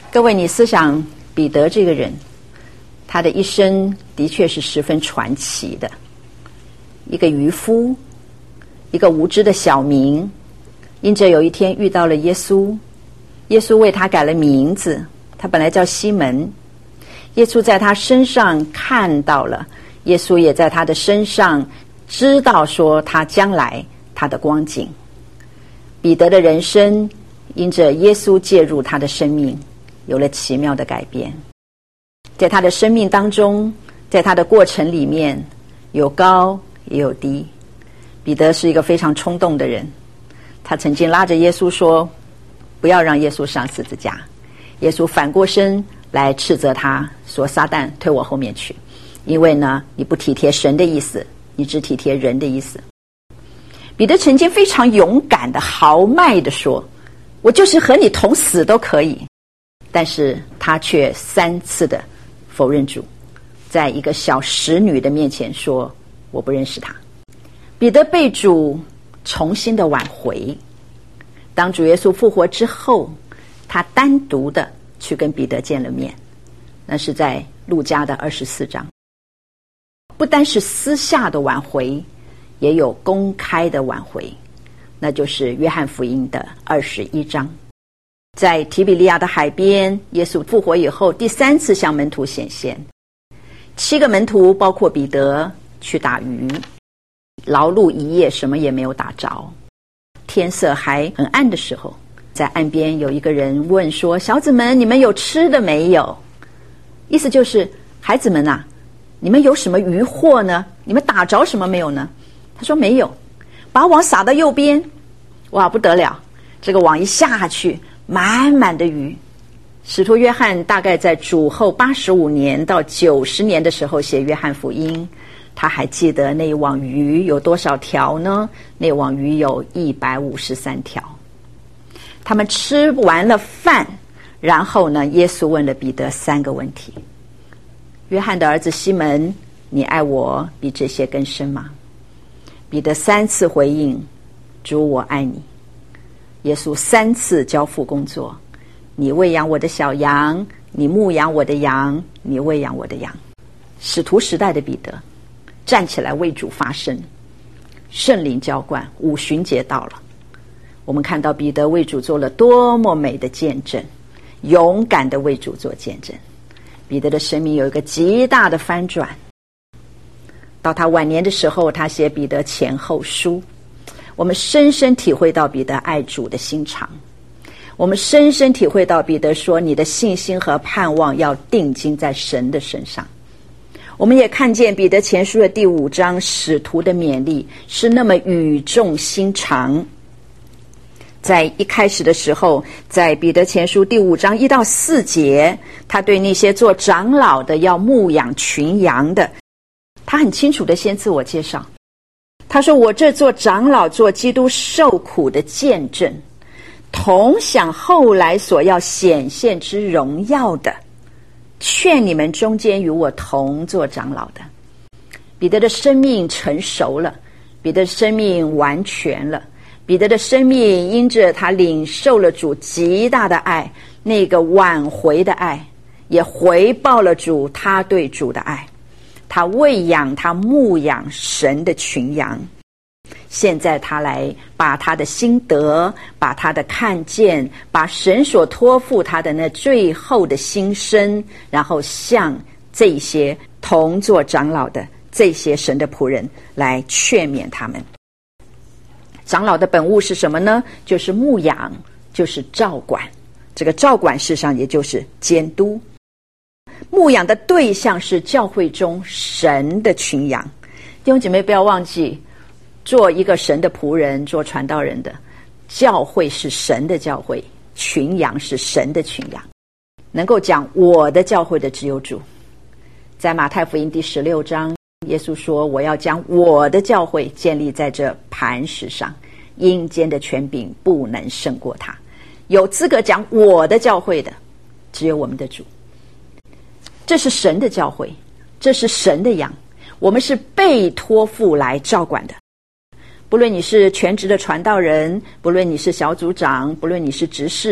各位，你思想彼得这个人，他的一生的确是十分传奇的。一个渔夫，一个无知的小民，因着有一天遇到了耶稣，耶稣为他改了名字，他本来叫西门。耶稣在他身上看到了，耶稣也在他的身上知道说他将来他的光景。彼得的人生因着耶稣介入他的生命，有了奇妙的改变。在他的生命当中，在他的过程里面，有高也有低。彼得是一个非常冲动的人，他曾经拉着耶稣说，不要让耶稣上十字架。耶稣反过身来斥责他说，撒旦，退我后面去，因为呢，你不体贴神的意思，你只体贴人的意思。彼得曾经非常勇敢的豪迈的说，我就是和你同死都可以。但是他却3次的否认主，在一个小使女的面前说，我不认识他。彼得被主重新的挽回，当主耶稣复活之后，他单独的去跟彼得见了面，那是在路加的24章。不单是私下的挽回，也有公开的挽回，那就是约翰福音的21章。在提比利亚的海边，耶稣复活以后第3次向门徒显现，7个门徒包括彼得去打鱼，劳碌一夜，什么也没有打着。天色还很暗的时候，在岸边有一个人问说，小子们，你们有吃的没有？意思就是孩子们啊，你们有什么渔获呢？你们打着什么没有呢？他说没有。把网撒到右边，哇，不得了，这个网一下去，满满的鱼。使徒约翰大概在主后85年到90年的时候写约翰福音，他还记得那网鱼有多少条呢？那网鱼有153条。他们吃完了饭，然后呢，耶稣问了彼得3个问题。约翰的儿子西门，你爱我比这些更深吗？彼得3次回应，主，我爱你。耶稣3次交付工作，你喂养我的小羊，你牧养我的羊，你喂养我的羊。使徒时代的彼得站起来为主发声，圣灵浇灌，五旬节到了，我们看到彼得为主做了多么美的见证，勇敢的为主做见证。彼得的生命有一个极大的翻转，到他晚年的时候，他写彼得前后书，我们深深体会到彼得爱主的心肠，我们深深体会到彼得说，你的信心和盼望要定睛在神的身上。我们也看见彼得前书的第5章，使徒的勉励是那么语重心长。在一开始的时候，在彼得前书第5章1到4节，他对那些做长老的要牧养群羊的，他很清楚的先自我介绍。他说，我这做长老做基督受苦的见证，同享后来所要显现之荣耀的，劝你们中间与我同做长老的。彼得的生命成熟了，彼得的生命完全了，彼得的生命因着他领受了主极大的爱，那个挽回的爱，也回报了主他对主的爱。他喂养，他牧养神的群羊。现在他来把他的心得，把他的看见，把神所托付他的那最后的心声，然后向这些同作长老的这些神的仆人来劝勉他们。长老的本务是什么呢？就是牧养，就是照管。这个照管事实上也就是监督。牧养的对象是教会中神的群羊。弟兄姐妹不要忘记，做一个神的仆人，做传道人的，教会是神的教会，群羊是神的群羊。能够讲我的教会的只有主。在马太福音第16章，耶稣说，我要将我的教会建立在这磐石上，阴间的权柄不能胜过他。有资格讲我的教会的只有我们的主。这是神的教会，这是神的羊，我们是被托付来照管的。不论你是全职的传道人，不论你是小组长，不论你是执事，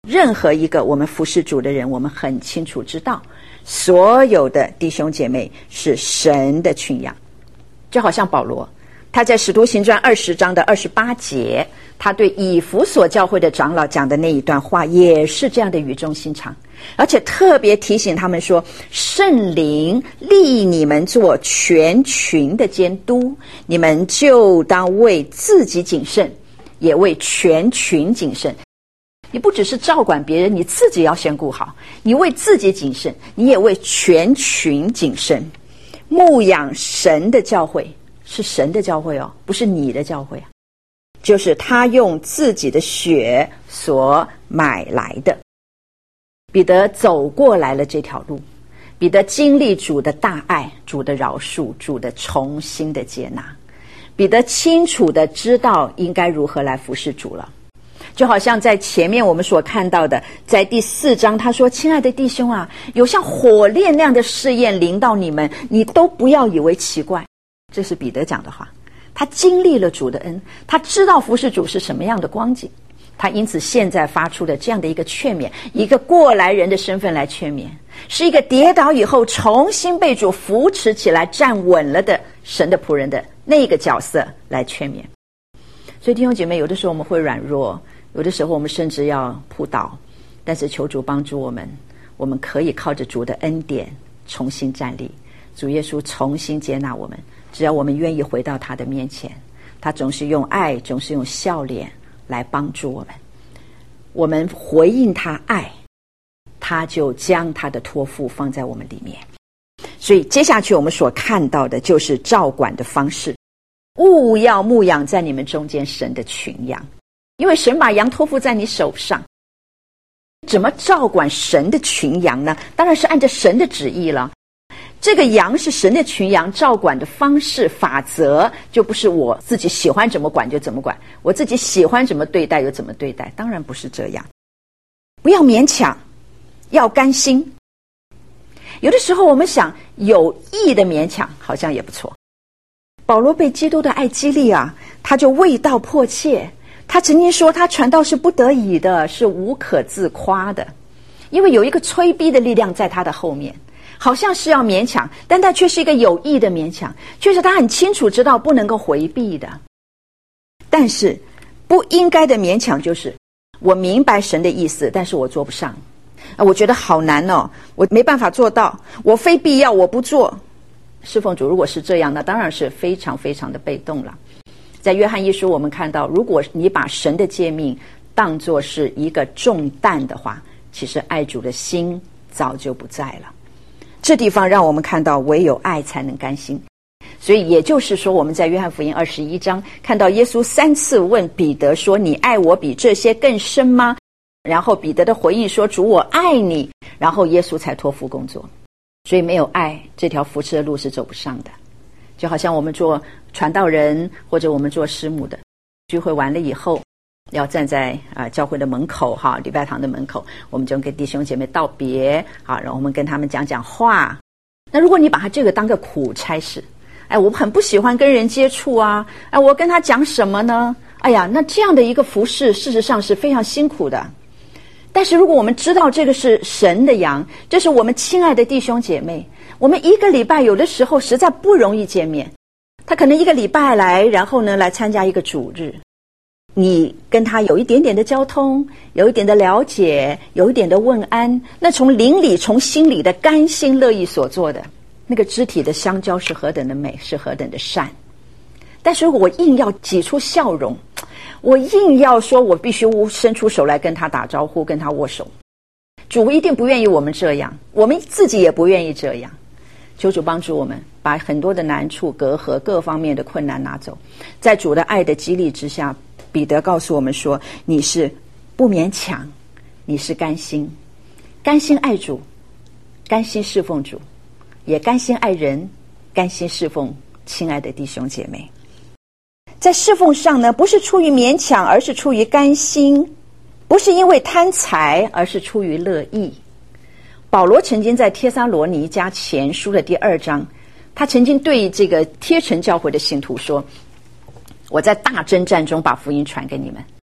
任何一个我们服侍主的人，我们很清楚知道，所有的弟兄姐妹是神的群羊。就好像保罗，他在使徒行传20章的28节，他对以弗所教会的长老讲的那一段话，也是这样的语重心长，而且特别提醒他们说，圣灵立你们做全群的监督，你们就当为自己谨慎，也为全群谨慎。你不只是照管别人，你自己要先顾好，你为自己谨慎，你也为全群谨慎。牧养神的教会，是神的教会哦，不是你的教会啊，就是他用自己的血所买来的。彼得走过来了这条路，彼得经历主的大爱，主的饶恕，主的重新的接纳，彼得清楚的知道应该如何来服侍主了。就好像在前面我们所看到的，在第4章他说，亲爱的弟兄啊，有像火炼那样的试验临到你们，你都不要以为奇怪。这是彼得讲的话，他经历了主的恩，他知道服侍主是什么样的光景，他因此现在发出的这样的一个劝勉，一个过来人的身份来劝勉，是一个跌倒以后重新被主扶持起来站稳了的神的仆人的那个角色来劝勉。所以弟兄姐妹，有的时候我们会软弱，有的时候我们甚至要扑倒，但是求主帮助我们，我们可以靠着主的恩典重新站立，主耶稣重新接纳我们，只要我们愿意回到他的面前，他总是用爱，总是用笑脸来帮助我们。我们回应他爱，他就将他的托付放在我们里面。所以接下去我们所看到的就是照管的方式，务要牧养在你们中间神的群羊，因为神把羊托付在你手上。怎么照管神的群羊呢？当然是按照神的旨意了。这个羊是神的群羊，照管的方式法则就不是我自己喜欢怎么管就怎么管，我自己喜欢怎么对待就怎么对待，当然不是这样。不要勉强，要甘心。有的时候我们想有意的勉强好像也不错。保罗被基督的爱激励啊，他就为道迫切。他曾经说他传道是不得已的，是无可自夸的，因为有一个催逼的力量在他的后面，好像是要勉强，但他却是一个有意的勉强，却是他很清楚知道不能够回避的。但是不应该的勉强就是我明白神的意思，但是我做不上，我觉得好难哦，我没办法做到，我非必要我不做。侍奉主如果是这样，那当然是非常非常的被动了。在约翰一书我们看到，如果你把神的诫命当作是一个重担的话，其实爱主的心早就不在了。这地方让我们看到唯有爱才能甘心。所以也就是说，我们在约翰福音21章看到耶稣3次问彼得说，你爱我比这些更深吗？然后彼得的回应说，主我爱你，然后耶稣才托付工作。所以没有爱，这条服侍的路是走不上的。就好像我们做传道人或者我们做师母的，聚会完了以后要站在教会的门口哈，礼拜堂的门口，我们就跟弟兄姐妹道别啊，然后我们跟他们讲讲话。那如果你把他这个当个苦差事，我很不喜欢跟人接触啊，我跟他讲什么呢？那这样的一个服事事实上是非常辛苦的。但是如果我们知道这个是神的羊，这是我们亲爱的弟兄姐妹，我们一个礼拜有的时候实在不容易见面，他可能一个礼拜来，然后呢来参加一个主日，你跟他有一点点的交通，有一点的了解，有一点的问安，那从灵里从心里的甘心乐意所做的那个肢体的相交是何等的美，是何等的善。但是如果我硬要挤出笑容，我硬要说我必须伸出手来跟他打招呼，跟他握手，主一定不愿意我们这样，我们自己也不愿意这样。求主帮助我们把很多的难处隔阂各方面的困难拿走，在主的爱的激励之下，彼得告诉我们说，你是不勉强，你是甘心，甘心爱主，甘心侍奉主，也甘心爱人，甘心侍奉亲爱的弟兄姐妹。在侍奉上呢，不是出于勉强，而是出于甘心；不是因为贪财，而是出于乐意。保罗曾经在帖撒罗尼迦前书的第2章，他曾经对这个帖城教会的信徒说，我在大征战中把福音传给你们，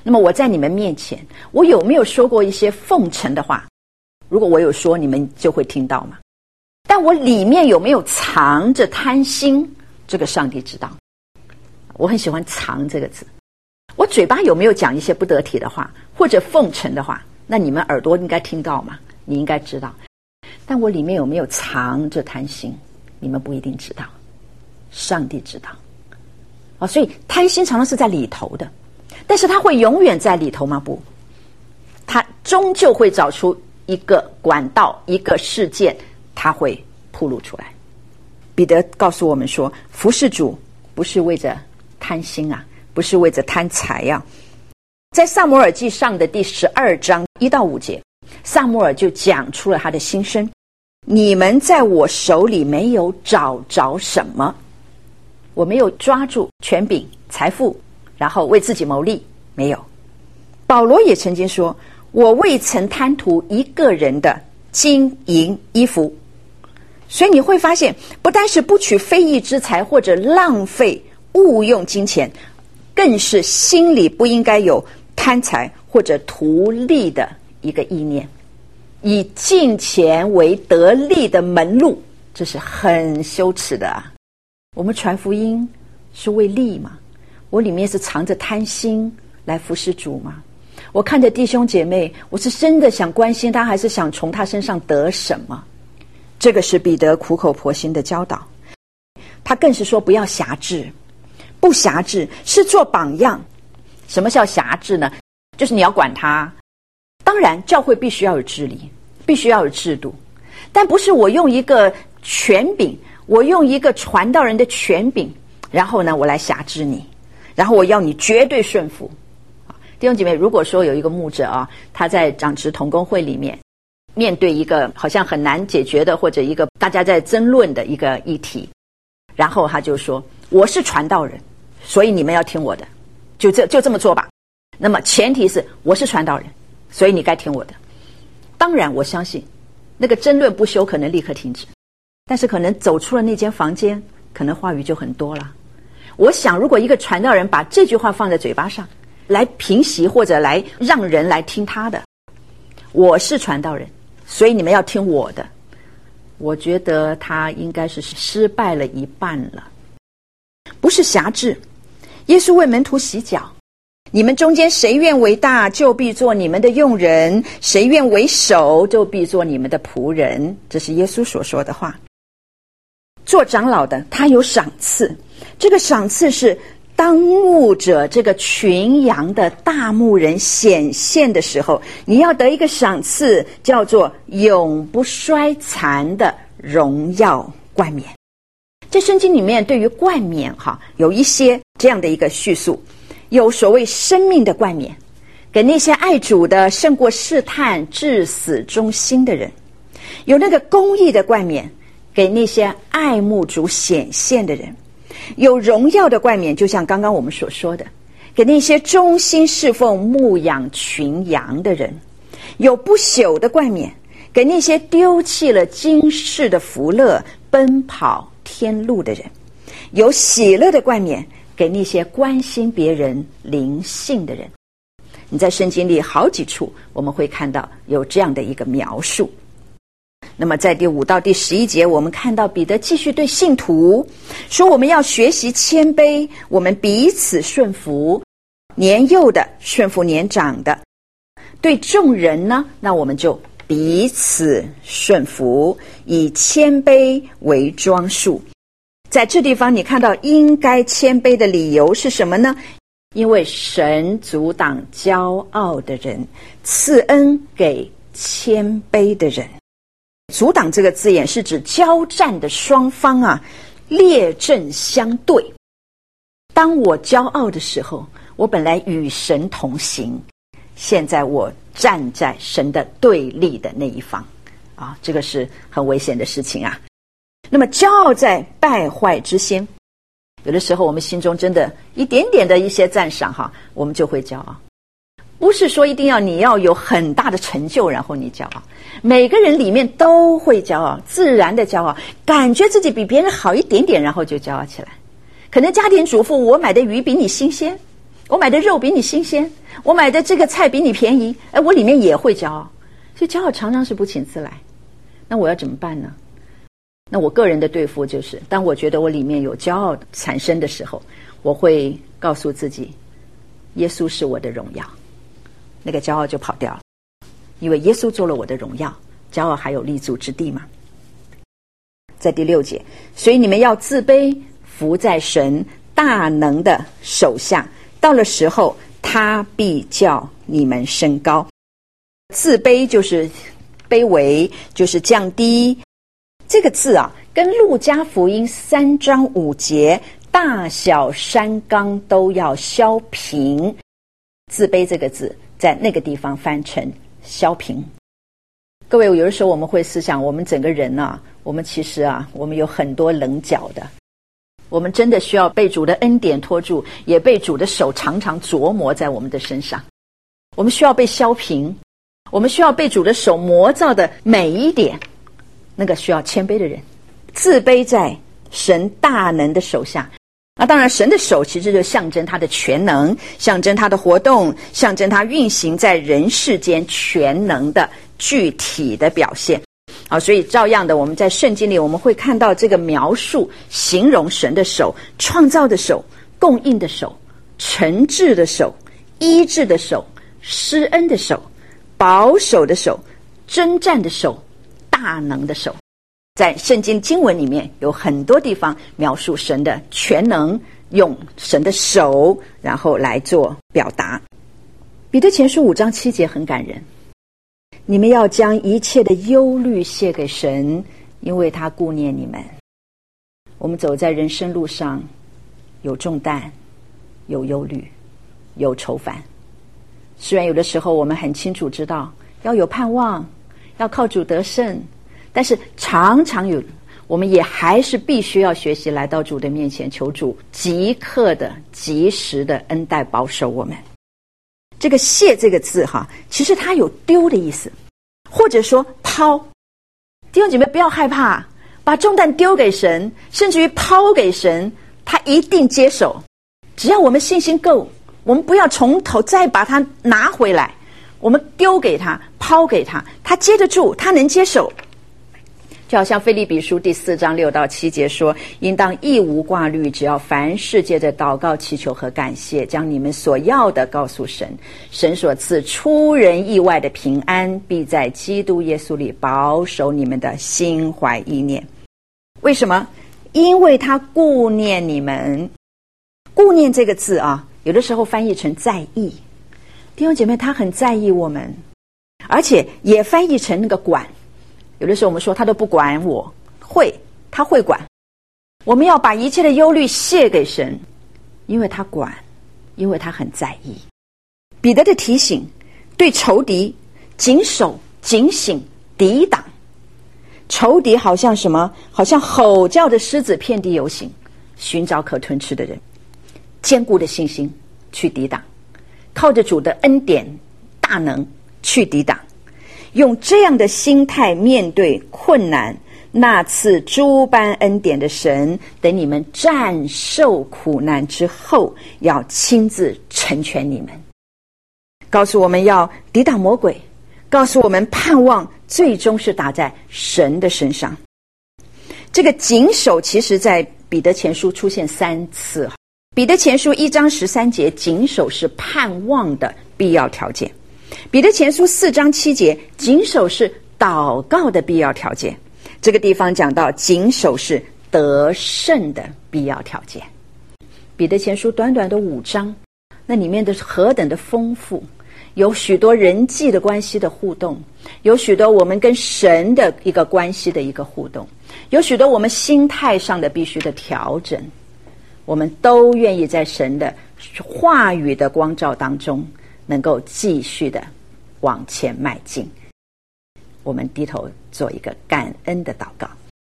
那么我在你们面前，我有没有说过一些奉承的话？如果我有说，你们就会听到嘛。但我里面有没有藏着贪心？这个上帝知道。我很喜欢藏这个字。我嘴巴有没有讲一些不得体的话，或者奉承的话？那你们耳朵应该听到嘛，你应该知道。但我里面有没有藏着贪心？你们不一定知道，上帝知道。所以贪心常常是在里头的，但是它会永远在里头吗？不，它终究会找出一个管道，一个事件，它会暴露出来。彼得告诉我们说，服事主不是为着贪心啊，不是为着贪财啊。在撒母耳记上的第12章1到5节，撒母耳就讲出了他的心声：你们在我手里没有找着什么，我没有抓住权柄、财富，然后为自己谋利，没有。保罗也曾经说，我未曾贪图一个人的金银衣服。所以你会发现，不单是不取非义之财或者浪费误用金钱，更是心里不应该有贪财或者图利的一个意念，以金钱为得利的门路，这是很羞耻的啊。我们传福音是为利吗？我里面是藏着贪心来服侍主吗？我看着弟兄姐妹，我是真的想关心他，还是想从他身上得什么？这个是彼得苦口婆心的教导。他更是说不要辖制，不辖制是做榜样。什么叫辖制呢？就是你要管他。当然教会必须要有治理，必须要有制度，但不是我用一个权柄，我用一个传道人的权柄，然后呢我来辖制你，然后我要你绝对顺服。弟兄姐妹，如果说有一个牧者啊，他在长职同工会里面面对一个好像很难解决的，或者一个大家在争论的一个议题，然后他就说，我是传道人，所以你们要听我的，就这么做吧。那么前提是我是传道人，所以你该听我的。当然我相信那个争论不休可能立刻停止，但是可能走出了那间房间，可能话语就很多了。我想如果一个传道人把这句话放在嘴巴上来平息，或者来让人来听他的，我是传道人，所以你们要听我的，我觉得他应该是失败了一半了。不是辖制。耶稣为门徒洗脚，你们中间谁愿为大，就必做你们的用人；谁愿为首，就必做你们的仆人。这是耶稣所说的话。做长老的他有赏赐，这个赏赐是当牧者这个群羊的大牧人显现的时候，你要得一个赏赐，叫做永不衰残的荣耀冠冕。在圣经里面对于冠冕有一些这样的一个叙述，有所谓生命的冠冕，给那些爱主的胜过试探至死忠心的人；有那个公义的冠冕，给那些爱慕主显现的人；有荣耀的冠冕，就像刚刚我们所说的，给那些忠心侍奉牧养群羊的人；有不朽的冠冕，给那些丢弃了今世的福乐奔跑天路的人；有喜乐的冠冕，给那些关心别人灵性的人。你在圣经里好几处我们会看到有这样的一个描述。那么在第5到第11节，我们看到彼得继续对信徒说，我们要学习谦卑，我们彼此顺服，年幼的顺服年长的，对众人呢，那我们就彼此顺服，以谦卑为装束。在这地方你看到应该谦卑的理由是什么呢？因为神阻挡骄傲的人，赐恩给谦卑的人。阻挡这个字眼是指交战的双方列阵相对。当我骄傲的时候，我本来与神同行，现在我站在神的对立的那一方这个是很危险的事情啊。那么骄傲在败坏之先，有的时候我们心中真的一点点的一些赞赏我们就会骄傲。不是说一定要你要有很大的成就然后你骄傲，每个人里面都会骄傲，自然的骄傲，感觉自己比别人好一点点然后就骄傲起来。可能家庭主妇，我买的鱼比你新鲜，我买的肉比你新鲜， 我买的这个菜比你便宜，我里面也会骄傲。所以骄傲常常是不请自来。那我要怎么办呢？那我个人的对付就是，当我觉得我里面有骄傲产生的时候，我会告诉自己，耶稣是我的荣耀，那个骄傲就跑掉了。因为耶稣做了我的荣耀，骄傲还有立足之地吗？在第6节，所以你们要自卑，伏在神大能的手下，到了时候，他必叫你们升高。自卑就是卑微，就是降低。这个字啊，跟路加福音3章5节大小山冈都要削平。自卑这个字在那个地方翻成削平。各位，有的时候我们会思想，我们整个人啊，我们其实啊，我们有很多棱角的，我们真的需要被主的恩典托住，也被主的手常常琢磨在我们的身上。我们需要被削平，我们需要被主的手磨造的每一点，那个需要谦卑的人，自卑在神大能的手下。那当然，神的手其实就象征他的全能，象征他的活动，象征他运行在人世间全能的具体的表现。所以照样的，我们在圣经里我们会看到这个描述，形容神的手，创造的手，供应的手，惩治的手，医治的手，施恩的手，保守的手，征战的手，大能的手。在圣经经文里面有很多地方描述神的全能，用神的手然后来做表达。彼得前书5章7节很感人，你们要将一切的忧虑卸给神，因为他顾念你们。我们走在人生路上，有重担，有忧虑，有愁烦。虽然有的时候我们很清楚知道要有盼望，要靠主得胜，但是常常我们也还是必须要学习来到主的面前，求主即刻的及时的恩待保守我们。这个卸这个字其实它有丢的意思，或者说抛。弟兄姐妹不要害怕，把重担丢给神，甚至于抛给神，他一定接手。只要我们信心够，我们不要从头再把它拿回来，我们丢给他，抛给他，他接得住，他能接手。就好像腓立比书第4章6到7节说，应当一无挂虑，只要凡事借着祷告祈求和感谢，将你们所要的告诉神，神所赐出人意外的平安，必在基督耶稣里保守你们的心怀意念。为什么？因为他顾念你们。顾念这个字有的时候翻译成在意。弟兄姐妹，他很在意我们，而且也翻译成那个管。有的时候我们说他都不管我，他会管。我们要把一切的忧虑卸给神，因为他管，因为他很在意。彼得的提醒，对仇敌谨守、警醒、抵挡。仇敌好像什么？好像吼叫的狮子遍地游行，寻找可吞吃的人。坚固的信心去抵挡，靠着主的恩典大能去抵挡。用这样的心态面对困难，那赐诸般恩典的神，等你们战胜苦难之后，要亲自成全你们。告诉我们要抵挡魔鬼，告诉我们盼望最终是打在神的身上。这个谨守其实在彼得前书出现3次。彼得前书1章13节，谨守是盼望的必要条件。彼得前书4章7节，谨守是祷告的必要条件。这个地方讲到谨守是得胜的必要条件。彼得前书短短的5章，那里面的何等的丰富，有许多人际的关系的互动，有许多我们跟神的一个关系的一个互动，有许多我们心态上的必须的调整。我们都愿意在神的话语的光照当中能够继续的往前迈进。我们低头做一个感恩的祷告。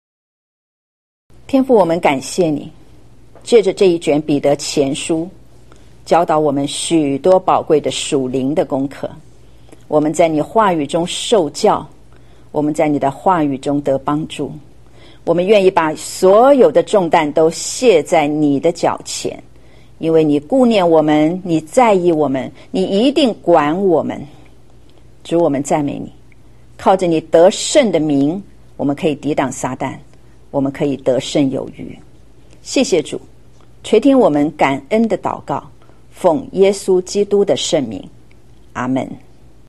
天父，我们感谢你，借着这一卷彼得前书教导我们许多宝贵的属灵的功课。我们在你话语中受教，我们在你的话语中得帮助。我们愿意把所有的重担都卸在你的脚前， 因为你顾念我们，你在意我们，你一定管我们。主，我们赞美你，靠着你得胜的名，我们可以抵挡撒旦，我们可以得胜有余。谢谢主，垂听我们感恩的祷告，奉耶稣基督的圣名，阿们。